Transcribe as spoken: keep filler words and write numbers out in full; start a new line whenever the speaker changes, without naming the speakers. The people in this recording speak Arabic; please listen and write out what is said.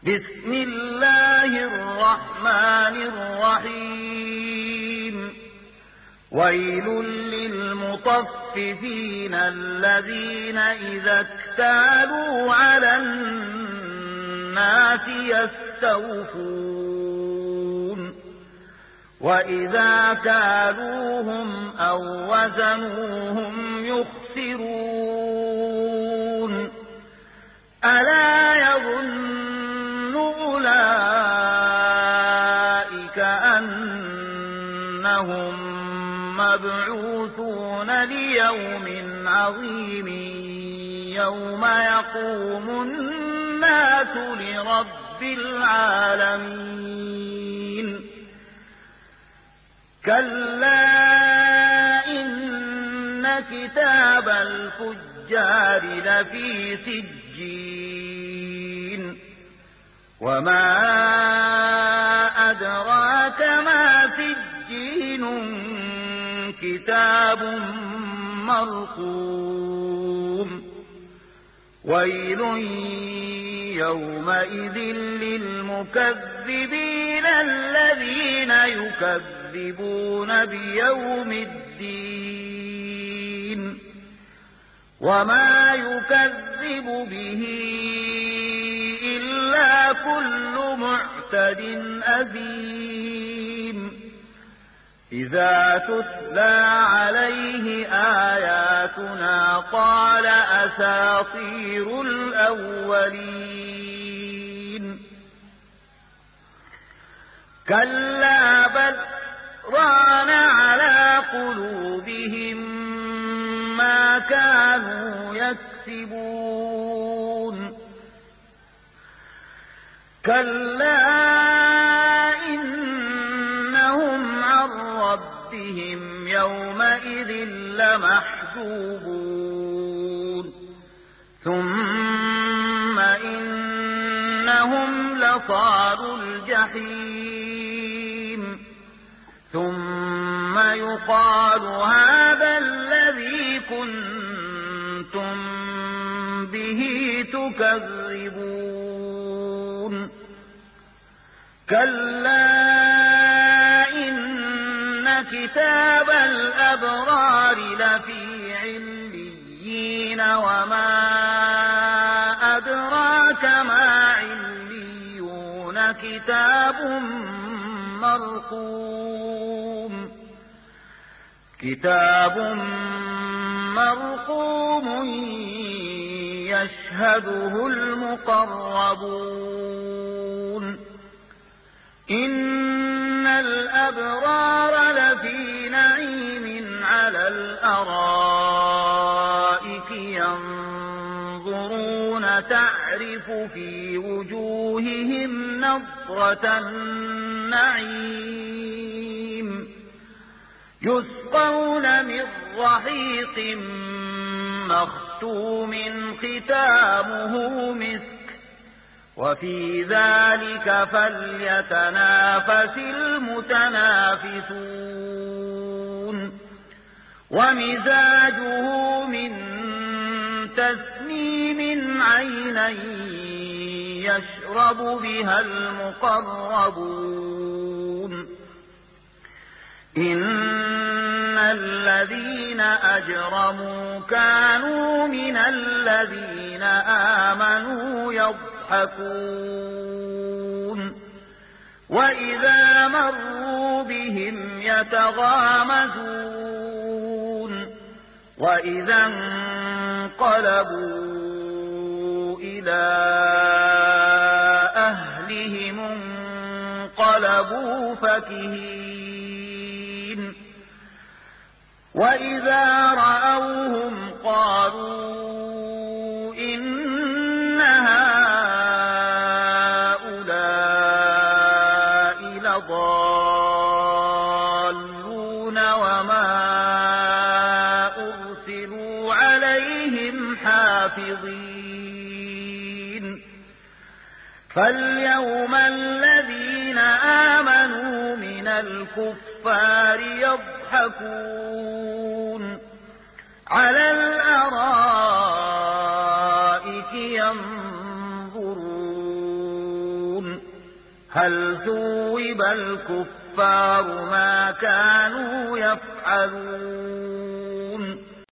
بسم الله الرحمن الرحيم ويل للمطففين الذين إذا اكتالوا على الناس يستوفون وإذا كالوهم أو وزنوهم يخسرون ألا يظن أولئك أنهم مبعوثون ليوم عظيم يوم يقوم الناس لرب العالمين كلا إن كتاب الفجار لفي سجين وما أدراك ما سجين كتاب مرقوم ويل يومئذ للمكذبين الذين يكذبون بيوم الدين وما يكذب به إلا كل معتد أثيم إذا تتلى عليه آياتنا قال أساطير الأولين كلا بل ران على قلوبهم ما كانوا يكسبون كلا إنهم عن ربهم يومئذ لمحجوبون ثم إنهم لصالو الجحيم ثم يقال هذا الذي كنتم به تكذبون كلا إن كتاب الأبرار لفي عليين وما أدراك ما عليون كتاب مرقوم كتاب مرقوم يشهده المقربون إن الأبرار لفي نعيم على الأرائك ينظرون تعرف في وجوههم نضرة النعيم يسقون من رحيق مختوم ختامه مسك وفي ذلك فليتنافس المتنافسون ومزاجه من تسنيم عينا يشرب بها المقربون إن الذين أجرموا كانوا من الذين آمنوا يضحكون وإذا مروا بهم يتغامزون وإذا انقلبوا إلى أهلهم انقلبوا فكهين وإذا رأوهم قالوا إن هؤلاء لضالون وما أرسلوا عليهم حافظين فاليوم الذين آمنوا من الكفار يضحكون على الأرائك ينظرون هل ثوب الكفار ما كانوا يفعلون